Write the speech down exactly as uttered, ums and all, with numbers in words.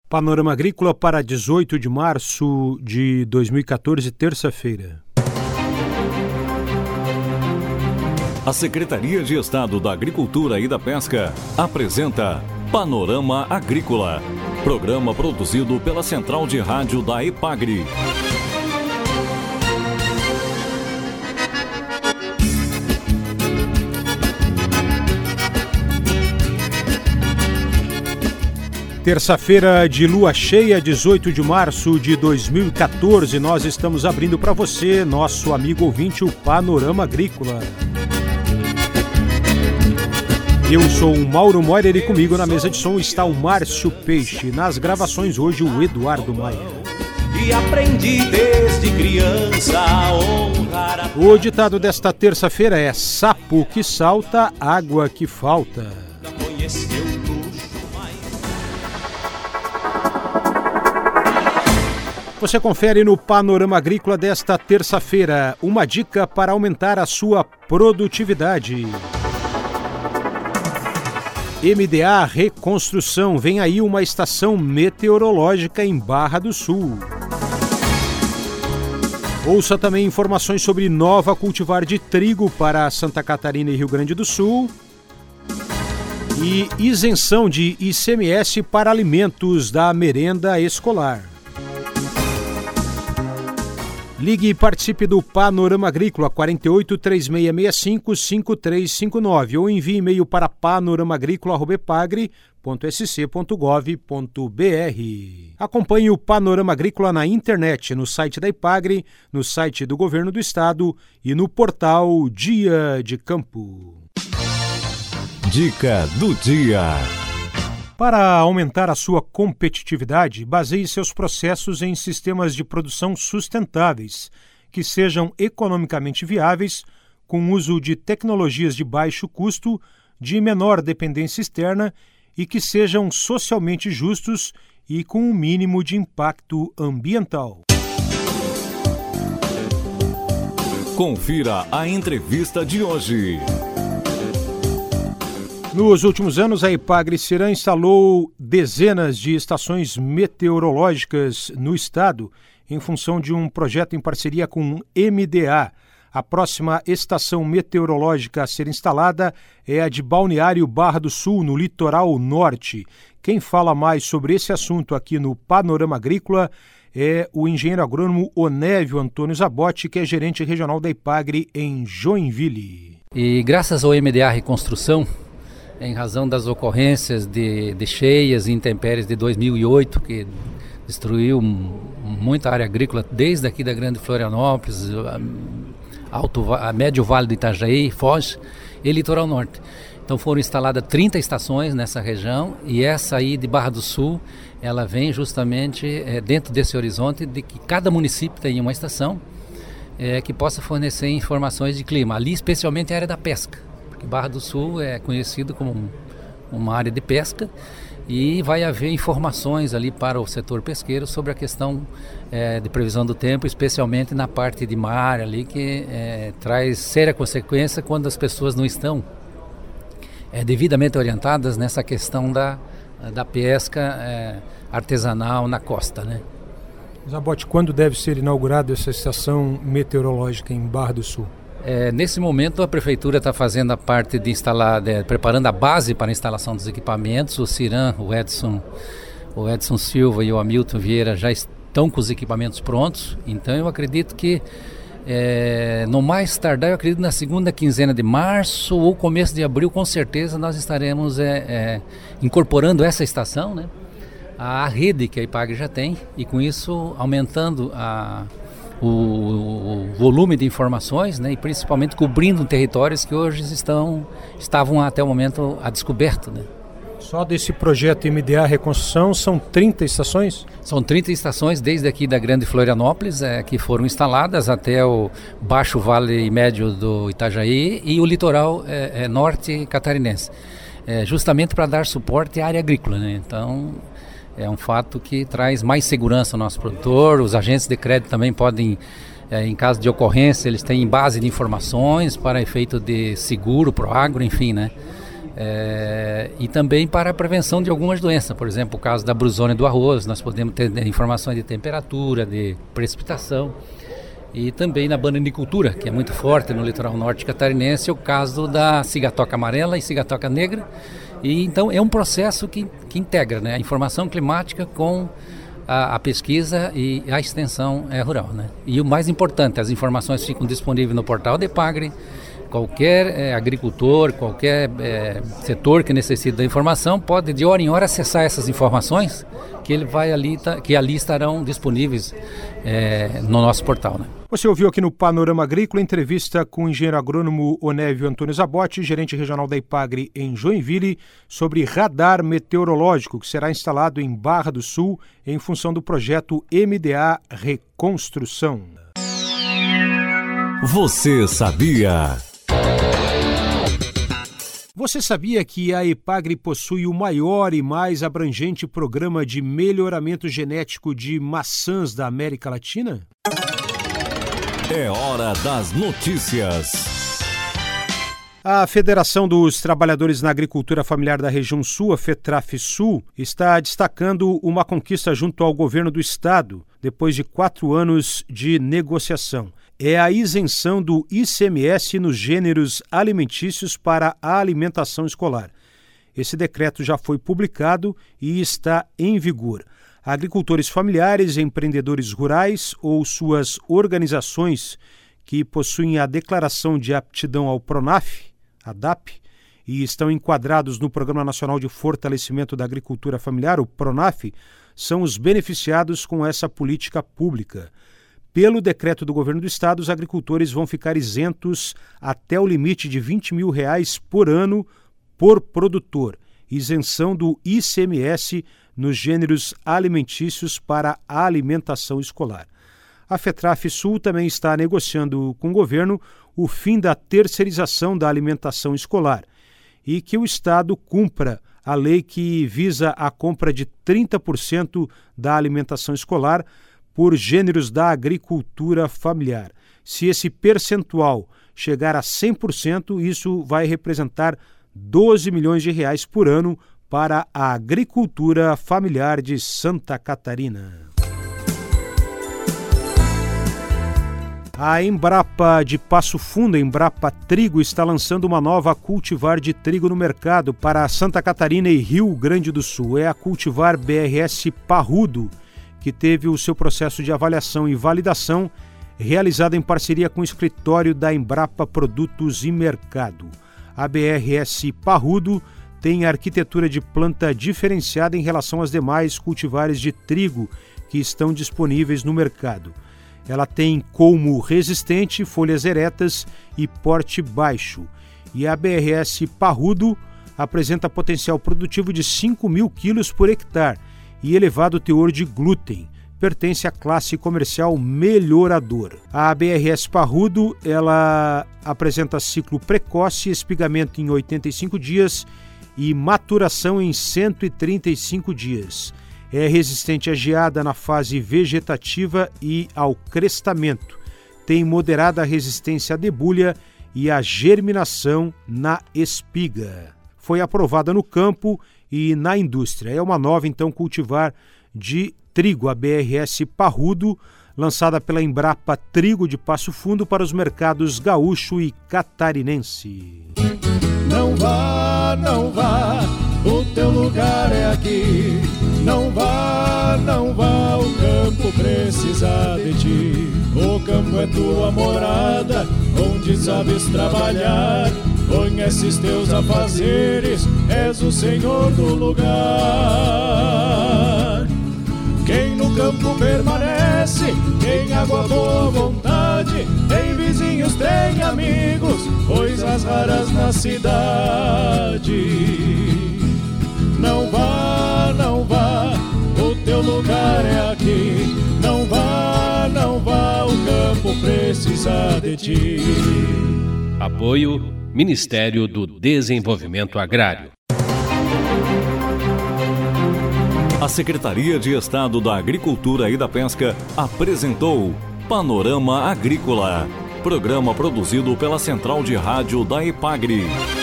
Panorama Agrícola para dezoito de março de dois mil e quatorze, terça-feira. A Secretaria de Estado da Agricultura e da Pesca apresenta Panorama Agrícola, programa produzido pela Central de Rádio da EPAGRE. Terça-feira de lua cheia, dezoito de março de dois mil e quatorze, nós estamos abrindo para você, nosso amigo ouvinte, o Panorama Agrícola. Eu sou o Mauro Moirer e comigo na mesa de som está o Márcio Peixe. Nas gravações hoje o Eduardo Maia. E aprendi desde criança a honrar a... O ditado desta terça-feira é: sapo que salta, água que falta. Você confere no Panorama Agrícola desta terça-feira uma dica para aumentar a sua produtividade. M D A Reconstrução, vem aí uma estação meteorológica em Barra do Sul. Ouça também informações sobre nova cultivar de trigo para Santa Catarina e Rio Grande do Sul. E isenção de I C M S para alimentos da merenda escolar. Ligue e participe do Panorama Agrícola quarenta e oito, três seis seis cinco, cinco três cinco nove ou envie e-mail para panoramaagricola arroba epagre ponto s c ponto gov ponto b r. Acompanhe o Panorama Agrícola na internet, no site da Epagre, no site do Governo do Estado e no portal Dia de Campo. Dica do dia. Para aumentar a sua competitividade, baseie seus processos em sistemas de produção sustentáveis, que sejam economicamente viáveis, com uso de tecnologias de baixo custo, de menor dependência externa e que sejam socialmente justos e com um mínimo de impacto ambiental. Confira a entrevista de hoje. Nos últimos anos, a Epagre-Ciran instalou dezenas de estações meteorológicas no estado, em função de um projeto em parceria com M D A. A próxima estação meteorológica a ser instalada é a de Balneário Barra do Sul, no litoral norte. Quem fala mais sobre esse assunto aqui no Panorama Agrícola é o engenheiro agrônomo Onésio Antônio Zabotti, que é gerente regional da Epagre em Joinville. E graças ao M D A Reconstrução, em razão das ocorrências de, de cheias e intempéries de dois mil e oito, que destruiu muita área agrícola, desde aqui da Grande Florianópolis, a, alto, a médio vale do Itajaí, Foz e Litoral Norte. Então foram instaladas trinta estações nessa região, e essa aí de Barra do Sul, ela vem justamente é, dentro desse horizonte de que cada município tenha uma estação é, que possa fornecer informações de clima, ali especialmente a área da pesca. Barra do Sul é conhecido como uma área de pesca e vai haver informações ali para o setor pesqueiro sobre a questão é, de previsão do tempo, especialmente na parte de mar ali, que é, traz séria consequência quando as pessoas não estão é, devidamente orientadas nessa questão da, da pesca é, artesanal na costa, né? Zabotti, quando deve ser inaugurada essa estação meteorológica em Barra do Sul? É, nesse momento a prefeitura está fazendo a parte de instalar, de, preparando a base para a instalação dos equipamentos. O Ciran, o Edson, o Edson Silva e o Hamilton Vieira já estão com os equipamentos prontos. Então eu acredito que é, no mais tardar, eu acredito na segunda quinzena de março ou começo de abril, com certeza nós estaremos é, é, incorporando essa estação, né, à rede que a Epagre já tem, e com isso aumentando a O, o volume de informações, né, e principalmente cobrindo territórios que hoje estão, estavam até o momento a descoberto, né. Só desse projeto M D A Reconstrução são trinta estações? São trinta estações, desde aqui da Grande Florianópolis, é, que foram instaladas até o Baixo Vale e Médio do Itajaí e o litoral é, é, norte catarinense, é, justamente para dar suporte à área agrícola, né. Então é um fato que traz mais segurança ao nosso produtor. Os agentes de crédito também podem, é, em caso de ocorrência, eles têm base de informações para efeito de seguro, pro agro, enfim, né? É, e também para a prevenção de algumas doenças, por exemplo, o caso da brusônia do arroz, nós podemos ter informações de temperatura, de precipitação, e também na bananicultura, que é muito forte no litoral norte catarinense, o caso da cigatoca amarela e cigatoca negra. E então é um processo que, que integra, né, a informação climática com a, a pesquisa e a extensão é, rural, né? E o mais importante, as informações ficam disponíveis no portal da EPAGRE. Qualquer é, agricultor, qualquer é, setor que necessite da informação pode de hora em hora acessar essas informações que, ele vai ali, tá, que ali estarão disponíveis é, no nosso portal, né? Você ouviu aqui no Panorama Agrícola entrevista com o engenheiro agrônomo Onésio Antônio Zabotti, gerente regional da EPAGRE em Joinville, sobre radar meteorológico que será instalado em Barra do Sul em função do projeto M D A Reconstrução. Você sabia? Você sabia que a EPAGRE possui o maior e mais abrangente programa de melhoramento genético de maçãs da América Latina? É hora das notícias. A Federação dos Trabalhadores na Agricultura Familiar da Região Sul, a FETRAF-Sul, está destacando uma conquista junto ao governo do estado, depois de quatro anos de negociação. É a isenção do I C M S nos gêneros alimentícios para a alimentação escolar. Esse decreto já foi publicado e está em vigor. Agricultores familiares, empreendedores rurais ou suas organizações que possuem a declaração de aptidão ao PRONAF, a D A P, e estão enquadrados no Programa Nacional de Fortalecimento da Agricultura Familiar, o PRONAF, são os beneficiados com essa política pública. Pelo decreto do governo do estado, os agricultores vão ficar isentos até o limite de vinte mil reais por ano por produtor. Isenção do I C M S nos gêneros alimentícios para a alimentação escolar. A FETRAF-Sul também está negociando com o governo o fim da terceirização da alimentação escolar e que o estado cumpra a lei que visa a compra de trinta por cento da alimentação escolar por gêneros da agricultura familiar. Se esse percentual chegar a cem por cento, isso vai representar doze milhões de reais por ano para a agricultura familiar de Santa Catarina. A Embrapa de Passo Fundo, a Embrapa Trigo, está lançando uma nova cultivar de trigo no mercado para Santa Catarina e Rio Grande do Sul. É a cultivar B R S Parrudo, que teve o seu processo de avaliação e validação realizado em parceria com o escritório da Embrapa Produtos e Mercado. A B R S Parrudo tem arquitetura de planta diferenciada em relação às demais cultivares de trigo que estão disponíveis no mercado. Ela tem colmo resistente, folhas eretas e porte baixo. E a B R S Parrudo apresenta potencial produtivo de cinco mil quilos por hectare e elevado teor de glúten. Pertence à classe comercial melhorador. A B R S Parrudo, ela apresenta ciclo precoce, espigamento em oitenta e cinco dias e maturação em cento e trinta e cinco dias. É resistente à geada na fase vegetativa e ao crestamento. Tem moderada resistência à debulha e à germinação na espiga. Foi aprovada no campo e na indústria. É uma nova, então, cultivar de trigo, a B R S Parrudo, lançada pela Embrapa Trigo de Passo Fundo para os mercados gaúcho e catarinense. Não vá, não vá, o teu lugar é aqui. Não vá, não vá, o campo precisa de ti. O campo é tua morada, onde sabes trabalhar. Conheces teus afazeres, és o senhor do lugar. Quem no campo permanece, tem água, boa vontade, tem vizinhos, tem amigos, coisas raras na cidade. Não vá, não vá, o teu lugar é aqui. Não vá, não vá, o campo precisa de ti. Apoio Ministério do Desenvolvimento Agrário. A Secretaria de Estado da Agricultura e da Pesca apresentou Panorama Agrícola, programa produzido pela Central de Rádio da EPAGRE.